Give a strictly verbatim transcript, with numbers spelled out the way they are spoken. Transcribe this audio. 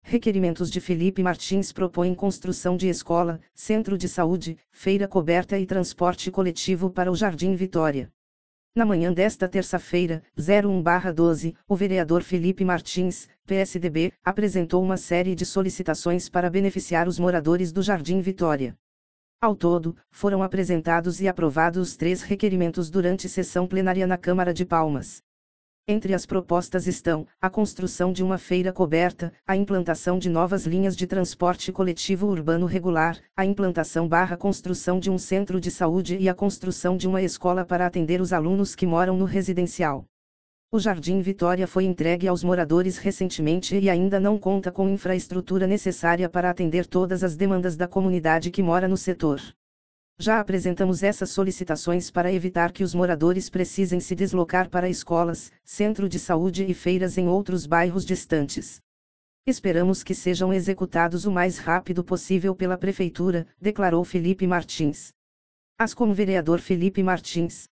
Requerimentos de Felipe Martins propõem construção de escola, centro de saúde, feira coberta e transporte coletivo para o Jardim Vitória. Na manhã desta terça-feira, zero um barra doze, o vereador Felipe Martins, P S D B, apresentou uma série de solicitações para beneficiar os moradores do Jardim Vitória. Ao todo, foram apresentados e aprovados três requerimentos durante sessão plenária na Câmara de Palmas. Entre as propostas estão, a construção de uma feira coberta, a implantação de novas linhas de transporte coletivo urbano regular, a implantação barra construção de um centro de saúde e a construção de uma escola para atender os alunos que moram no residencial. O Jardim Vitória foi entregue aos moradores recentemente e ainda não conta com infraestrutura necessária para atender todas as demandas da comunidade que mora no setor. Já apresentamos essas solicitações para evitar que os moradores precisem se deslocar para escolas, centro de saúde e feiras em outros bairros distantes. Esperamos que sejam executados o mais rápido possível pela Prefeitura, declarou Felipe Martins. As como vereador Felipe Martins.